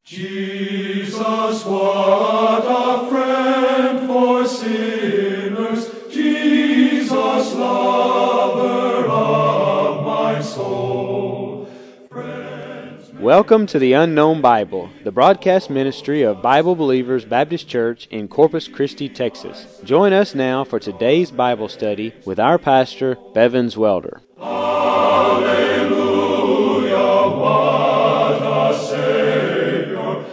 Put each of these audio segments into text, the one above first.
Jesus, what a friend for sinners, Jesus, lover of my soul. Welcome to the Unknown Bible, the broadcast ministry of Bible Believers Baptist Church in Corpus Christi, Texas. Join us now for today's Bible study with our pastor, Bevins Welder. Hallelujah, what a Savior.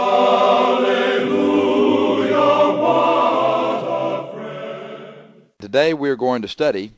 Hallelujah, what a friend. Today we're going to study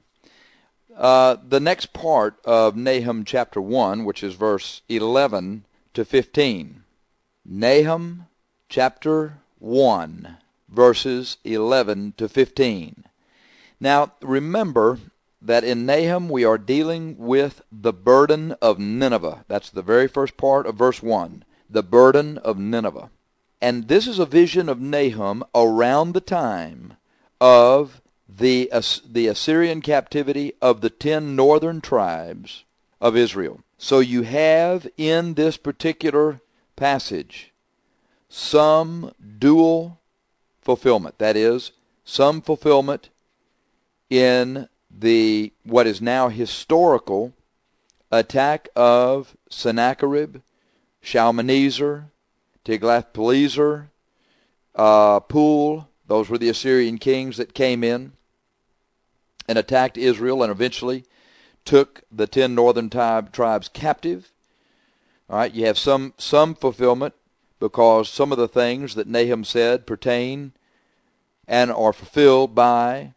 the next part of Nahum chapter 1, which is verse 11 to 15. Nahum chapter 1, verses 11 to 15. Now, remember that in Nahum we are dealing with the burden of Nineveh. That's the very first part of verse 1, the burden of Nineveh. And this is a vision of Nahum around the time of the Assyrian captivity of the 10 northern tribes of Israel. So you have in this particular passage some dual fulfillment. That is, some fulfillment in the what is now historical attack of Sennacherib, Shalmaneser, Tiglath-Pileser, Pul. Those were the Assyrian kings that came in and attacked Israel and eventually took the 10 northern tribes captive. All right, you have some fulfillment because some of the things that Nahum said pertain to and are fulfilled by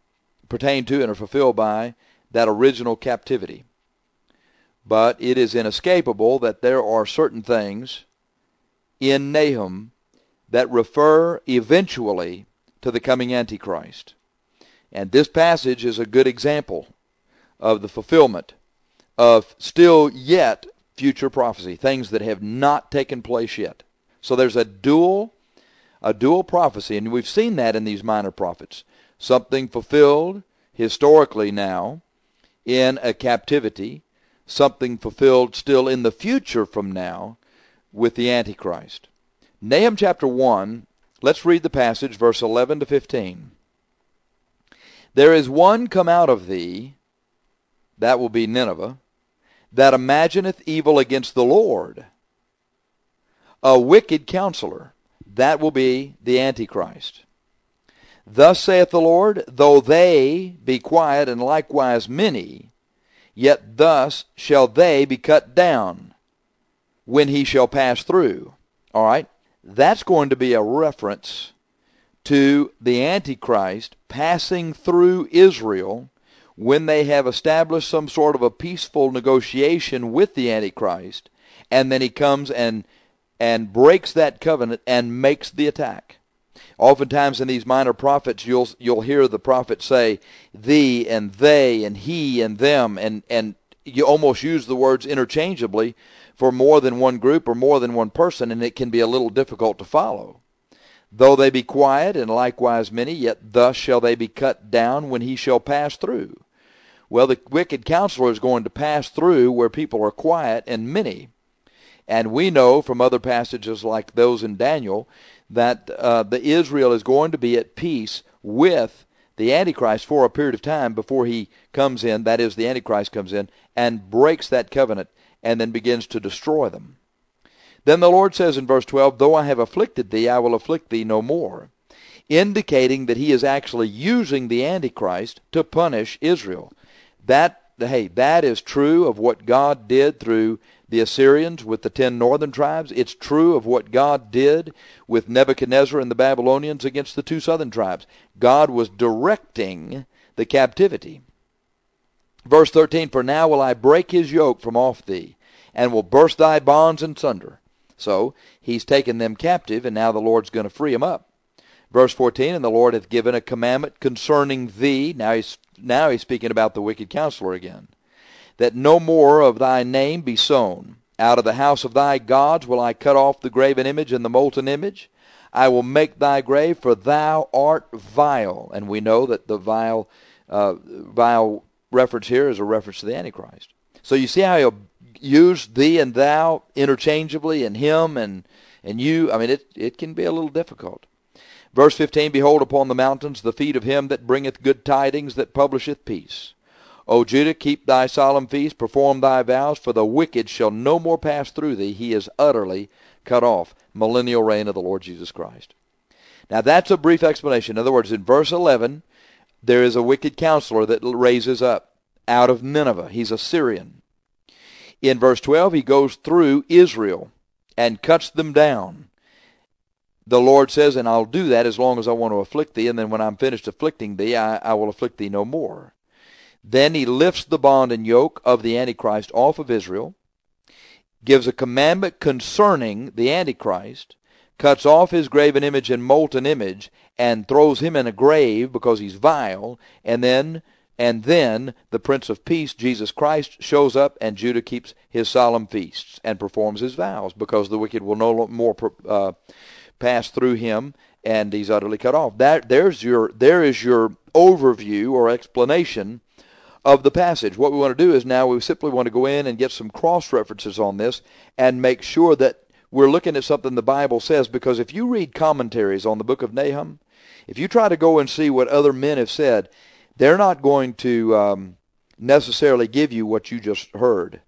that original captivity. But it is inescapable that there are certain things in Nahum that refer eventually to the coming Antichrist. And this passage is a good example of the fulfillment of still yet future prophecy, things that have not taken place yet. So there's a dual prophecy, and we've seen that in these minor prophets. Something fulfilled historically now in a captivity, something fulfilled still in the future from now with the Antichrist. Nahum chapter 1, let's read the passage, verse 11 to 15. There is one come out of thee, that will be Nineveh, that imagineth evil against the Lord. A wicked counselor, that will be the Antichrist. Thus saith the Lord, though they be quiet and likewise many, yet thus shall they be cut down when he shall pass through. All right, that's going to be a reference to the Antichrist passing through Israel when they have established some sort of a peaceful negotiation with the Antichrist, and then he comes and breaks that covenant and makes the attack. Oftentimes in these minor prophets, you'll hear the prophet say, thee and they and he and them, and you almost use the words interchangeably for more than one group or more than one person, and it can be a little difficult to follow. Though they be quiet, and likewise many, yet thus shall they be cut down when he shall pass through. Well, the wicked counselor is going to pass through where people are quiet and many. And we know from other passages like those in Daniel that the Israel is going to be at peace with the Antichrist for a period of time before he comes in, that is, the Antichrist comes in, and breaks that covenant and then begins to destroy them. Then the Lord says in verse 12, though I have afflicted thee, I will afflict thee no more, indicating that he is actually using the Antichrist to punish Israel. That is true of what God did through the Assyrians with the 10 northern tribes. It's true of what God did with Nebuchadnezzar and the Babylonians against the 2 southern tribes. God was directing the captivity. Verse 13, for now will I break his yoke from off thee, and will burst thy bonds in sunder. So he's taken them captive, and now the Lord's going to free them up. Verse 14, and the Lord hath given a commandment concerning thee. Now he's speaking about the wicked counselor again. That no more of thy name be sown. Out of the house of thy gods will I cut off the graven image and the molten image. I will make thy grave, for thou art vile. And we know that the vile reference here is a reference to the Antichrist. So you see how he'll use thee and thou interchangeably, and him and And it can be a little difficult. Verse 15, behold upon the mountains the feet of him that bringeth good tidings, that publisheth peace. O Judah, keep thy solemn feast, perform thy vows, for the wicked shall no more pass through thee. He is utterly cut off. Millennial reign of the Lord Jesus Christ. Now that's a brief explanation. In other words, in verse 11, there is a wicked counselor that raises up out of Nineveh. He's a Syrian. In verse 12, he goes through Israel and cuts them down. The Lord says, and I'll do that as long as I want to afflict thee, and then when I'm finished afflicting thee, I will afflict thee no more. Then he lifts the bond and yoke of the Antichrist off of Israel, gives a commandment concerning the Antichrist, cuts off his graven image and molten image, and throws him in a grave because he's vile, and then the Prince of Peace, Jesus Christ, shows up, and Judah keeps his solemn feasts and performs his vows, because the wicked will no more pass through him, and he's utterly cut off. There is your overview or explanation of the passage. What we want to do is now we simply want to go in and get some cross-references on this and make sure that we're looking at something the Bible says, because if you read commentaries on the book of Nahum, if you try to go and see what other men have said, they're not going to necessarily give you what you just heard.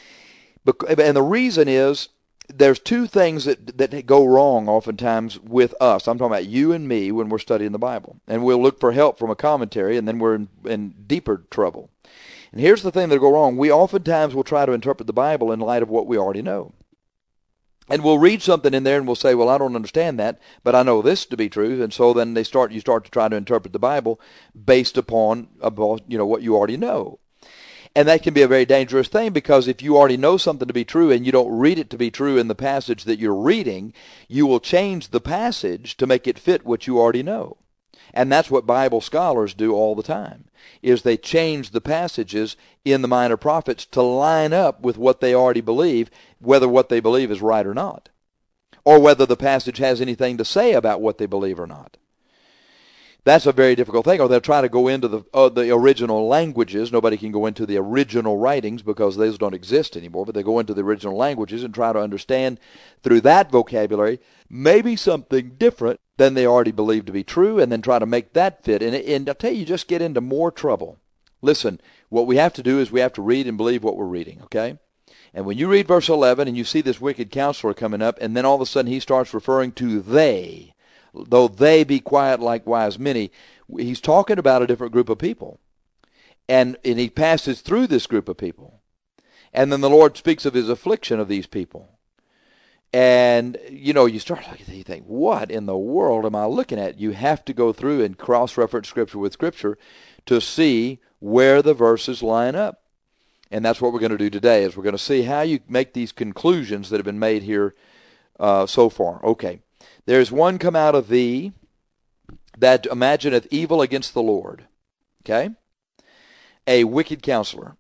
And the reason is, there's two things that go wrong oftentimes with us. I'm talking about you and me when we're studying the Bible. And we'll look for help from a commentary, and then we're in deeper trouble. And here's the thing that go wrong. We oftentimes will try to interpret the Bible in light of what we already know. And we'll read something in there and we'll say, well, I don't understand that, but I know this to be true. And so then you start to try to interpret the Bible based upon what you already know. And that can be a very dangerous thing, because if you already know something to be true and you don't read it to be true in the passage that you're reading, you will change the passage to make it fit what you already know. And that's what Bible scholars do all the time, is they change the passages in the Minor Prophets to line up with what they already believe, whether what they believe is right or not, or whether the passage has anything to say about what they believe or not. That's a very difficult thing. Or they'll try to go into the original languages. Nobody can go into the original writings because those don't exist anymore, but they go into the original languages and try to understand through that vocabulary maybe something different than they already believe to be true, and then try to make that fit. And I'll tell you, you just get into more trouble. Listen, what we have to do is we have to read and believe what we're reading, okay? And when you read verse 11 and you see this wicked counselor coming up, and then all of a sudden he starts referring to they, though they be quiet likewise many, he's talking about a different group of people. And he passes through this group of people. And then the Lord speaks of his affliction of these people. And, you start looking at it, you think, what in the world am I looking at? You have to go through and cross-reference Scripture with Scripture to see where the verses line up. And that's what we're going to do today, is we're going to see how you make these conclusions that have been made here so far. Okay. There's one come out of thee that imagineth evil against the Lord. Okay? A wicked counselor.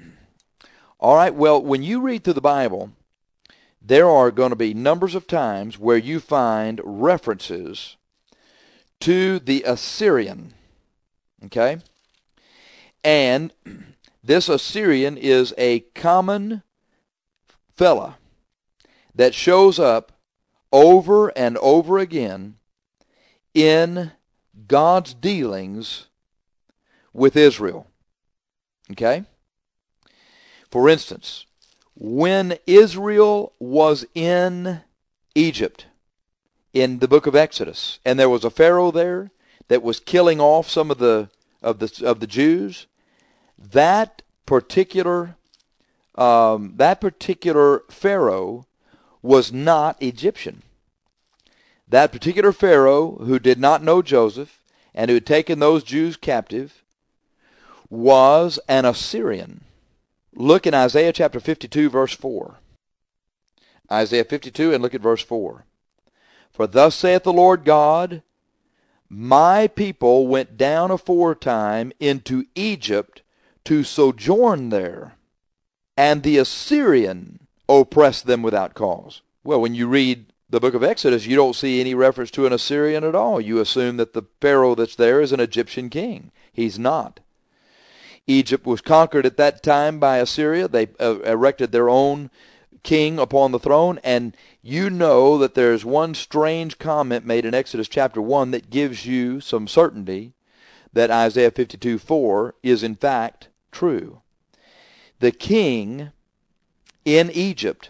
All right, well, when you read through the Bible, there are going to be numbers of times where you find references to the Assyrian. Okay? And this Assyrian is a common fella that shows up over and over again in God's dealings with Israel. Okay? For instance, when Israel was in Egypt, in the book of Exodus, and there was a Pharaoh there that was killing off some of the Jews, that particular Pharaoh was not Egyptian. That particular Pharaoh, who did not know Joseph and who had taken those Jews captive, was an Assyrian. Look in Isaiah chapter 52, verse 4. Isaiah 52, and look at verse 4. For thus saith the Lord God, my people went down aforetime into Egypt to sojourn there, and the Assyrian oppressed them without cause. Well, when you read the book of Exodus, you don't see any reference to an Assyrian at all. You assume that the Pharaoh that's there is an Egyptian king. He's not. Egypt was conquered at that time by Assyria. They erected their own king upon the throne, and you know that there's one strange comment made in Exodus chapter 1 that gives you some certainty that Isaiah 52:4 is in fact true. The king in Egypt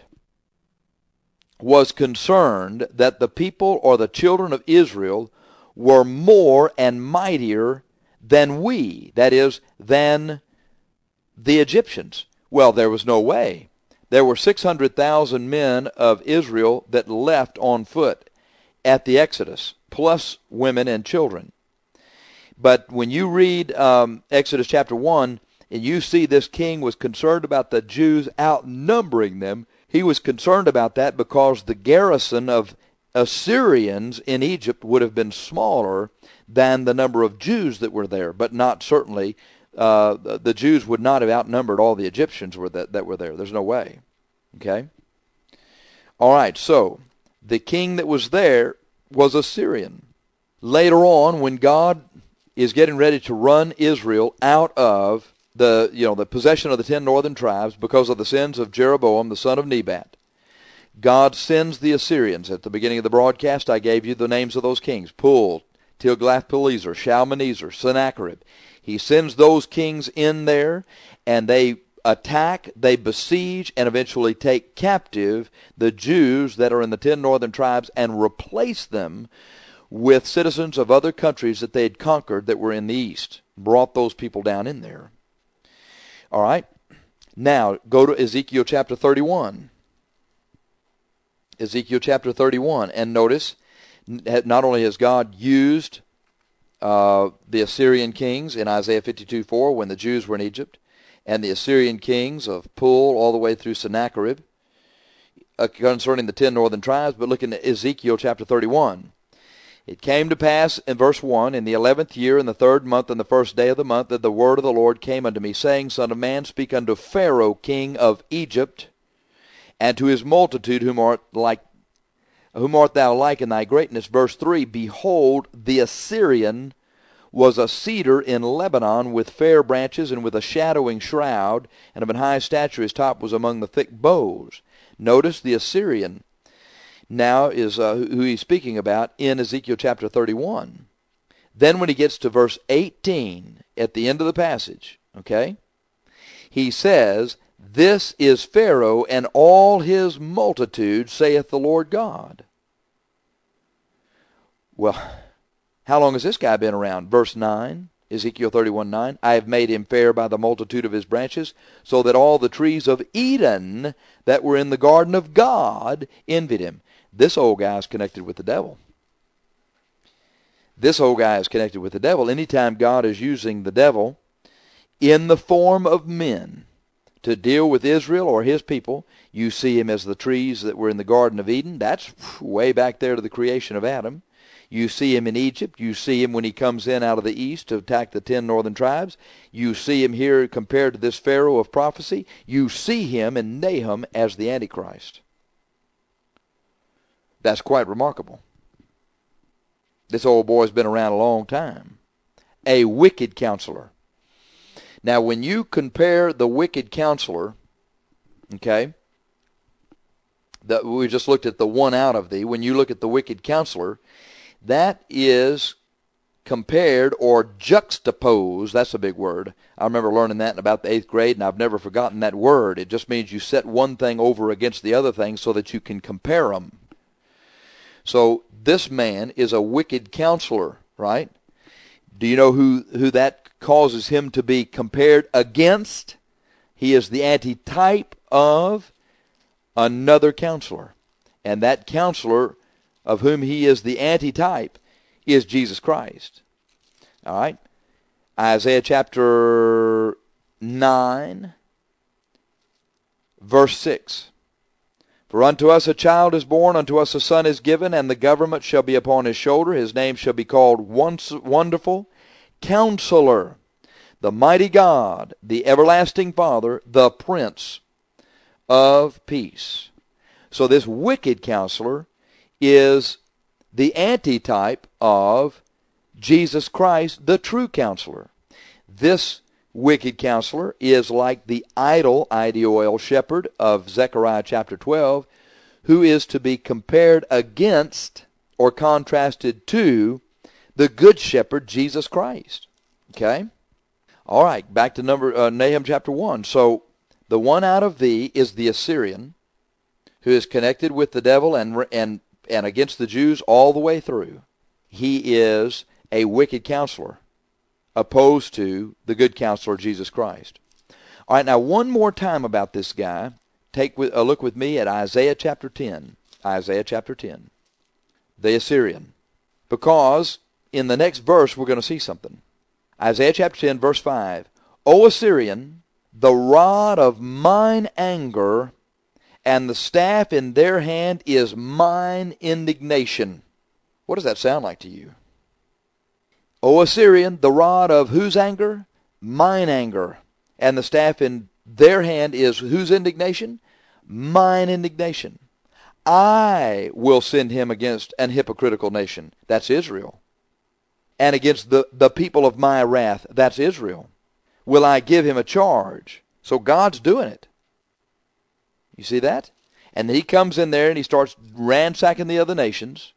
was concerned that the people or the children of Israel were more and mightier than we, that is, than the Egyptians. Well, there was no way. There were 600,000 men of Israel that left on foot at the Exodus, plus women and children. But when you read Exodus chapter 1, and you see this king was concerned about the Jews outnumbering them, he was concerned about that because the garrison of Assyrians in Egypt would have been smaller than the number of Jews that were there, but not certainly the Jews would not have outnumbered all the Egyptians that were there. There's no way. Okay? All right, so the king that was there was Assyrian. Later on, when God is getting ready to run Israel out of the possession of the 10 northern tribes because of the sins of Jeroboam, the son of Nebat, God sends the Assyrians. At the beginning of the broadcast, I gave you the names of those kings: Pul, Tilgath-Pileser, Shalmaneser, Sennacherib. He sends those kings in there, and they attack, they besiege, and eventually take captive the Jews that are in the 10 northern tribes and replace them with citizens of other countries that they had conquered that were in the east. Brought those people down in there. All right. Now, go to Ezekiel chapter 31. Ezekiel chapter 31. And notice, not only has God used the Assyrian kings in Isaiah 52:4 when the Jews were in Egypt, and the Assyrian kings of Pul all the way through Sennacherib concerning the 10 northern tribes, but look in Ezekiel chapter 31. It came to pass in verse 1, in the 11th year, in the 3rd month, and the 1st day of the month, that the word of the Lord came unto me, saying, Son of man, speak unto Pharaoh king of Egypt, and to his multitude, whom art thou like in thy greatness? Verse 3, Behold, the Assyrian was a cedar in Lebanon with fair branches and with a shadowing shroud, and of an high stature. His top was among the thick boughs. Notice the Assyrian now is who he's speaking about in Ezekiel chapter 31. Then when he gets to verse 18, at the end of the passage, okay, he says, This is Pharaoh and all his multitude, saith the Lord God. Well, how long has this guy been around? Verse 9, Ezekiel 31:9. I have made him fair by the multitude of his branches, so that all the trees of Eden that were in the garden of God envied him. This old guy is connected with the devil. This old guy is connected with the devil. Anytime God is using the devil in the form of men to deal with Israel or his people, you see him as the trees that were in the Garden of Eden. That's way back there to the creation of Adam. You see him in Egypt. You see him when he comes in out of the east to attack the 10 northern tribes. You see him here compared to this Pharaoh of prophecy. You see him in Nahum as the Antichrist. That's quite remarkable. This old boy's been around a long time. A wicked counselor. Now, when you compare the wicked counselor, okay, we just looked at the one out of thee. When you look at the wicked counselor, that is compared or juxtaposed. That's a big word. I remember learning that in about the 8th grade, and I've never forgotten that word. It just means you set one thing over against the other thing so that you can compare them. So this man is a wicked counselor, right? Do you know who that causes him to be compared against? He is the antitype of another counselor. And that counselor of whom he is the antitype is Jesus Christ. All right? Isaiah chapter 9, verse 6. For unto us a child is born, unto us a son is given, and the government shall be upon his shoulder. His name shall be called Wonderful, Counselor, the Mighty God, the Everlasting Father, the Prince of Peace. So this wicked counselor is the antitype of Jesus Christ, the true counselor. This wicked counselor is like the idle, IDOL, shepherd of Zechariah chapter 12, who is to be compared against or contrasted to the good shepherd, Jesus Christ. Okay? All right, back to Nahum chapter 1. So the one out of thee is the Assyrian, who is connected with the devil and against the Jews all the way through. He is a wicked counselor, opposed to the good counselor, Jesus Christ. All right, now one more time about this guy. Take a look with me at Isaiah chapter 10. Isaiah chapter 10. The Assyrian. Because in the next verse we're going to see something. Isaiah chapter 10, verse 5. O Assyrian, the rod of mine anger and the staff in their hand is mine indignation. What does that sound like to you? O Assyrian, the rod of whose anger? Mine anger. And the staff in their hand is whose indignation? Mine indignation. I will send him against an hypocritical nation. That's Israel. And against the people of my wrath. That's Israel. Will I give him a charge? So God's doing it. You see that? And he comes in there and he starts ransacking the other nations.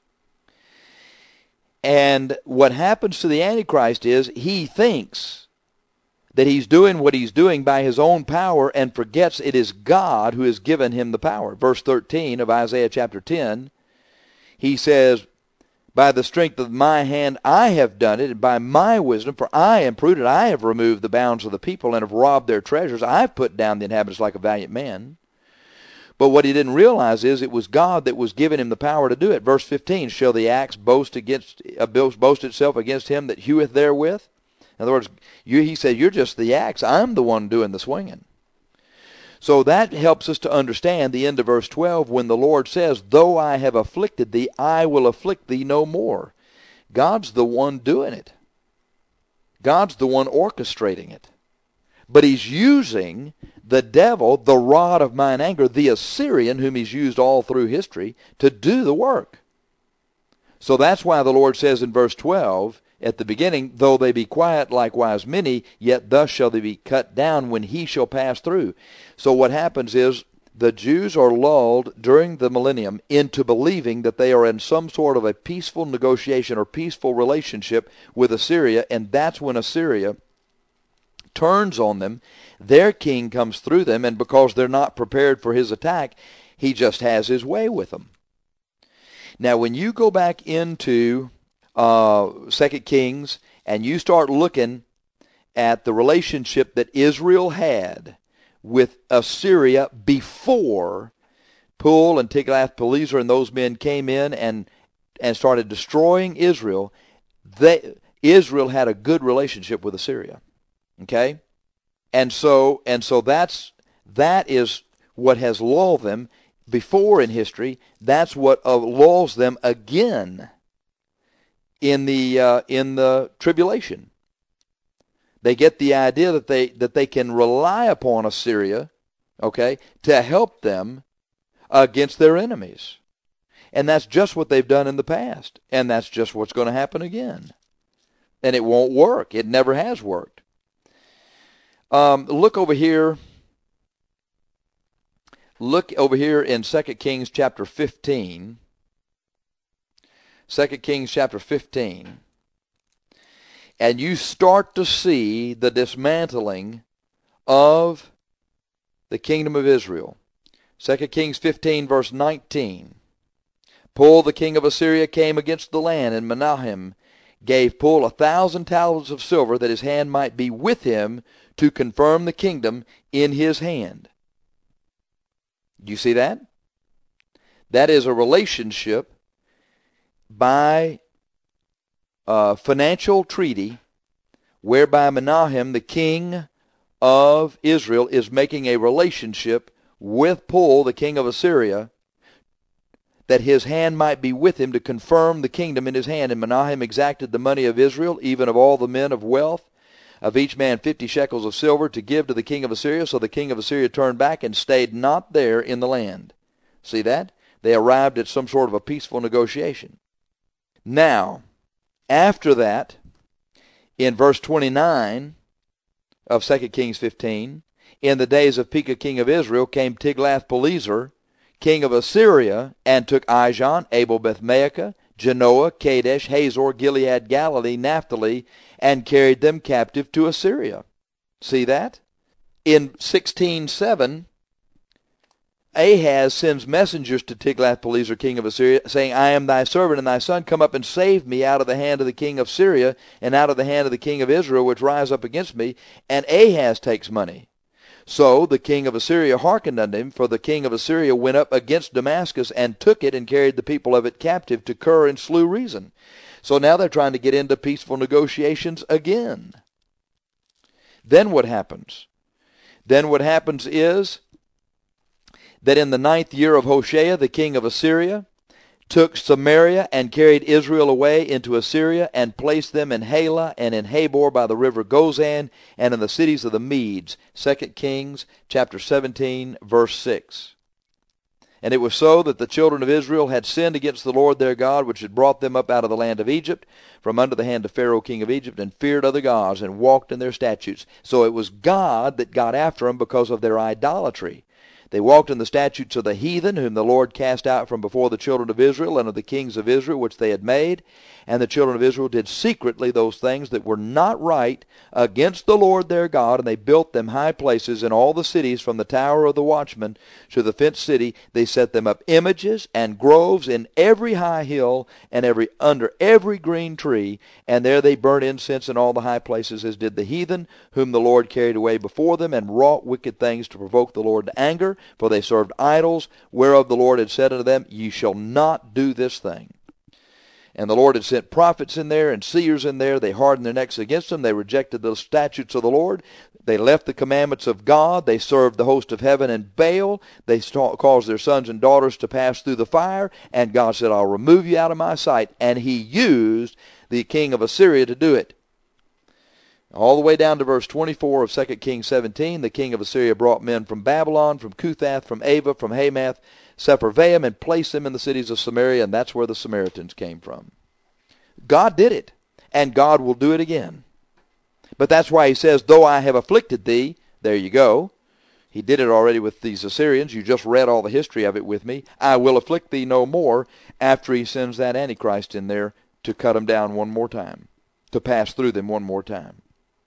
And what happens to the Antichrist is he thinks that he's doing what he's doing by his own power and forgets it is God who has given him the power. Verse 13 of Isaiah chapter 10, he says, by the strength of my hand I have done it, and by my wisdom, for I am prudent, I have removed the bounds of the people and have robbed their treasures. I have put down the inhabitants like a valiant man. But what he didn't realize is it was God that was giving him the power to do it. Verse 15, shall the axe boast itself against him that heweth therewith? In other words, he said, you're just the axe. I'm the one doing the swinging. So that helps us to understand the end of verse 12 when the Lord says, though I have afflicted thee, I will afflict thee no more. God's the one doing it. God's the one orchestrating it. But he's using the devil, the rod of mine anger, the Assyrian, whom he's used all through history, to do the work. So that's why the Lord says in verse 12, at the beginning, though they be quiet likewise many, yet thus shall they be cut down when he shall pass through. So what happens is the Jews are lulled during the millennium into believing that they are in some sort of a peaceful negotiation or peaceful relationship with Assyria, and that's when Assyria turns on them. Their king comes through them, and because they're not prepared for his attack, he just has his way with them. Now, when you go back into 2 Kings and you start looking at the relationship that Israel had with Assyria before Pul and Tiglath-Pileser and those men came in and started destroying Israel, Israel had a good relationship with Assyria. Okay? And so that is what has lulled them before in history. That's what lulls them again in the tribulation. They get the idea that they can rely upon Assyria, okay, to help them against their enemies. And that's just what they've done in the past. And that's just what's going to happen again. And it won't work. It never has worked. Look over here. Look over here in 2 Kings chapter 15. 2 Kings chapter 15. And you start to see the dismantling of the kingdom of Israel. 2 Kings 15 verse 19. Pul, the king of Assyria, came against the land, and Menahem gave Pul 1,000 talents of silver, that his hand might be with him to confirm the kingdom in his hand. Do you see that? That is a relationship by financial treaty whereby Menahem, the king of Israel, is making a relationship with Pul, the king of Assyria, that his hand might be with him to confirm the kingdom in his hand. And Menahem exacted the money of Israel, even of all the men of wealth, of each man 50 shekels of silver, to give to the king of Assyria. So the king of Assyria turned back and stayed not there in the land. See that? They arrived at some sort of a peaceful negotiation. Now, after that, in verse 29, of 2 Kings 15, in the days of Pekah king of Israel came Tiglath-Pileser, king of Assyria, and took Ijon, Abel-Beth-Maacah, Genoa, Kadesh, Hazor, Gilead, Galilee, Naphtali, and carried them captive to Assyria. See that? In 16:7, Ahaz sends messengers to Tiglath-Pileser, king of Assyria, saying, I am thy servant and thy son. Come up and save me out of the hand of the king of Syria and out of the hand of the king of Israel, which rise up against me. And Ahaz takes money. So the king of Assyria hearkened unto him, for the king of Assyria went up against Damascus and took it and carried the people of it captive to Kir and slew Rezin. So now they're trying to get into peaceful negotiations again. Then what happens? Then what happens is that in the 9th year of Hoshea, the king of Assyria took Samaria and carried Israel away into Assyria and placed them in Halah and in Habor by the river Gozan and in the cities of the Medes. 2 Kings chapter 17, verse 6. And it was so that the children of Israel had sinned against the Lord their God, which had brought them up out of the land of Egypt, from under the hand of Pharaoh king of Egypt, and feared other gods, and walked in their statutes. So it was God that got after them because of their idolatry. They walked in the statutes of the heathen, whom the Lord cast out from before the children of Israel, and of the kings of Israel, which they had made. And the children of Israel did secretly those things that were not right against the Lord their God, and they built them high places in all the cities, from the tower of the watchman to the fenced city. They set them up images and groves in every high hill and under every green tree, and there they burnt incense in all the high places, as did the heathen, whom the Lord carried away before them, and wrought wicked things to provoke the Lord to anger. For they served idols, whereof the Lord had said unto them, Ye shall not do this thing. And the Lord had sent prophets in there and seers in there. They hardened their necks against them. They rejected the statutes of the Lord. They left the commandments of God. They served the host of heaven and Baal. They caused their sons and daughters to pass through the fire. And God said, I'll remove you out of my sight. And he used the king of Assyria to do it. All the way down to verse 24 of 2 Kings 17, the king of Assyria brought men from Babylon, from Cuthath, from Ava, from Hamath, Sepharvaim, and placed them in the cities of Samaria, and that's where the Samaritans came from. God did it, and God will do it again. But that's why he says, though I have afflicted thee, there you go. He did it already with these Assyrians. You just read all the history of it with me. I will afflict thee no more, after he sends that Antichrist in there to cut them down one more time, to pass through them one more time.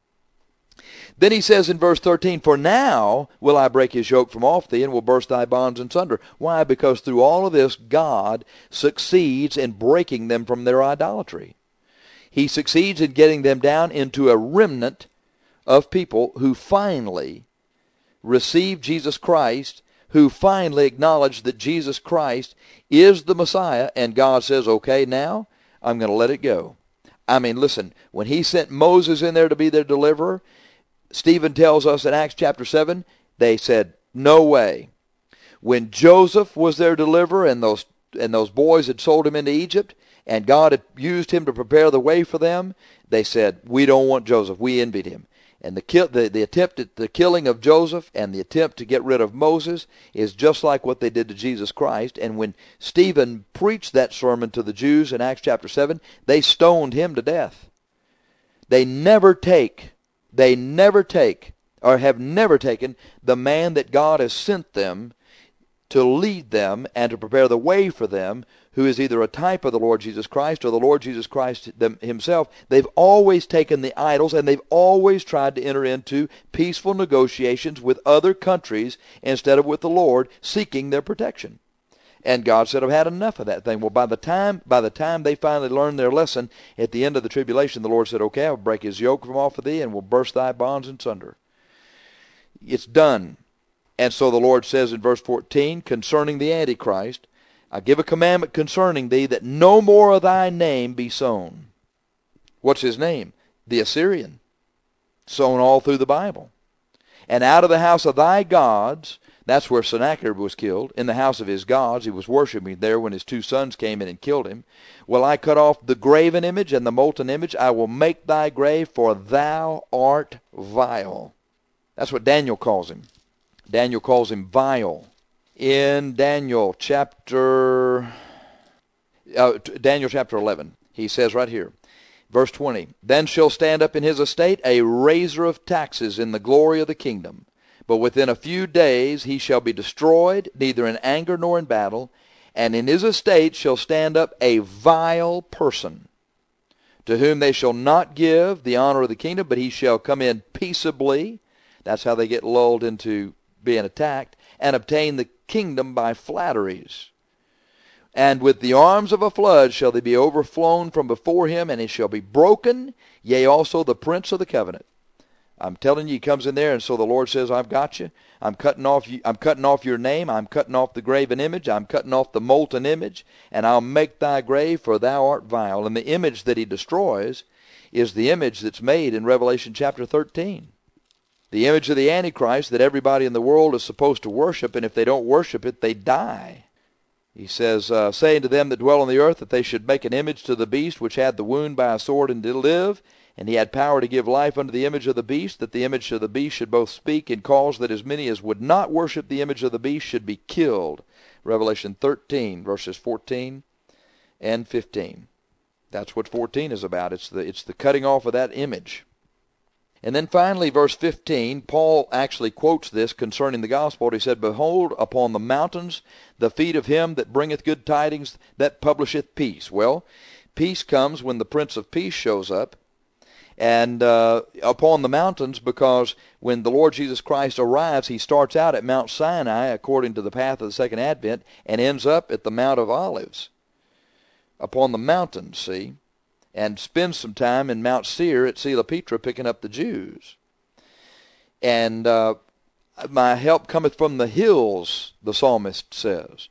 Then he says in verse 13, For now will I break his yoke from off thee, and will burst thy bonds in sunder. Why? Because through all of this, God succeeds in breaking them from their idolatry. He succeeds in getting them down into a remnant of people who finally receive Jesus Christ, who finally acknowledge that Jesus Christ is the Messiah, and God says, okay, now I'm going to let it go. I mean, listen, when he sent Moses in there to be their deliverer, Stephen tells us in Acts chapter 7, they said, no way. When Joseph was their deliverer and those boys had sold him into Egypt, and God had used him to prepare the way for them, they said, we don't want Joseph. We envied him. And the attempt at the killing of Joseph and the attempt to get rid of Moses is just like what they did to Jesus Christ. And when Stephen preached that sermon to the Jews in Acts chapter 7, they stoned him to death. They never take, or have never taken, the man that God has sent them to lead them and to prepare the way for them, who is either a type of the Lord Jesus Christ or the Lord Jesus Christ himself. They've always taken the idols, and they've always tried to enter into peaceful negotiations with other countries instead of with the Lord, seeking their protection. And God said, I've had enough of that thing. Well, by the time they finally learned their lesson, at the end of the tribulation, the Lord said, okay, I'll break his yoke from off of thee, and will burst thy bonds in sunder. It's done. And so the Lord says in verse 14, concerning the Antichrist, I give a commandment concerning thee, that no more of thy name be sown. What's his name? The Assyrian. Sown all through the Bible. And out of the house of thy gods, that's where Sennacherib was killed, in the house of his gods. He was worshiping there when his two sons came in and killed him. Will I cut off the graven image and the molten image? I will make thy grave, for thou art vile. That's what Daniel calls him. Daniel calls him vile. In Daniel chapter 11, he says right here, Verse 20, then shall stand up in his estate a raiser of taxes in the glory of the kingdom. But within a few days he shall be destroyed, neither in anger nor in battle. And in his estate shall stand up a vile person, to whom they shall not give the honor of the kingdom, but he shall come in peaceably. That's how they get lulled into being attacked, and obtain the kingdom by flatteries. And with the arms of a flood shall they be overflown from before him, and he shall be broken, yea, also the prince of the covenant. I'm telling you, he comes in there, and so the Lord says, I've got you. I'm cutting off your name. I'm cutting off the graven image. I'm cutting off the molten image, and I'll make thy grave, for thou art vile. And the image that he destroys is the image that's made in Revelation chapter 13. The image of the Antichrist that everybody in the world is supposed to worship, and if they don't worship it, they die. He says, saying to them that dwell on the earth that they should make an image to the beast which had the wound by a sword and did live. And he had power to give life unto the image of the beast, that the image of the beast should both speak and cause that as many as would not worship the image of the beast should be killed. Revelation 13, verses 14 and 15. That's what 14 is about. It's the cutting off of that image. And then finally, verse 15, Paul actually quotes this concerning the gospel. He said, behold, upon the mountains the feet of him that bringeth good tidings, that publisheth peace. Well, peace comes when the Prince of Peace shows up. And upon the mountains, because when the Lord Jesus Christ arrives, he starts out at Mount Sinai, according to the path of the second advent, and ends up at the Mount of Olives. Upon the mountains, see? And spends some time in Mount Seir at Sela Petra picking up the Jews. And my help cometh from the hills, the psalmist says.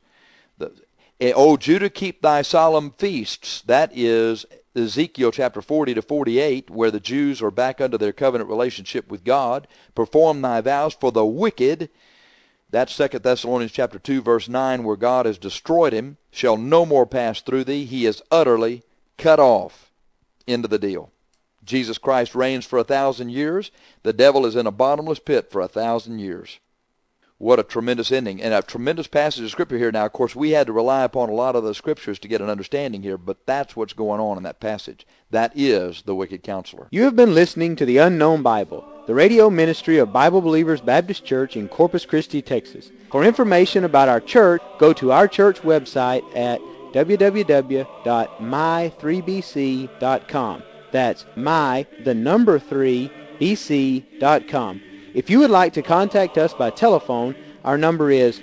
O Judah, keep thy solemn feasts. That is Ezekiel chapter 40 to 48, where the Jews are back under their covenant relationship with God. Perform thy vows, for the wicked, that's 2 Thessalonians chapter 2, verse 9, where God has destroyed him, shall no more pass through thee. He is utterly cut off. End of the deal. Jesus Christ reigns for 1,000 years. The devil is in a bottomless pit for 1,000 years. What a tremendous ending, and a tremendous passage of Scripture here. Now, of course, we had to rely upon a lot of the Scriptures to get an understanding here, but that's what's going on in that passage. That is the wicked counselor. You have been listening to The Unknown Bible, the radio ministry of Bible Believers Baptist Church in Corpus Christi, Texas. For information about our church, go to our church website at www.my3bc.com. That's my3bc.com. If you would like to contact us by telephone, our number is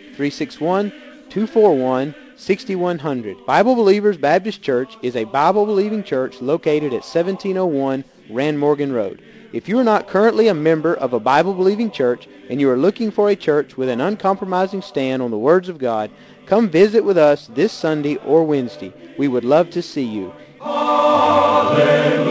361-241-6100. Bible Believers Baptist Church is a Bible-believing church located at 1701 Rand Morgan Road. If you are not currently a member of a Bible-believing church and you are looking for a church with an uncompromising stand on the words of God, come visit with us this Sunday or Wednesday. We would love to see you. Hallelujah.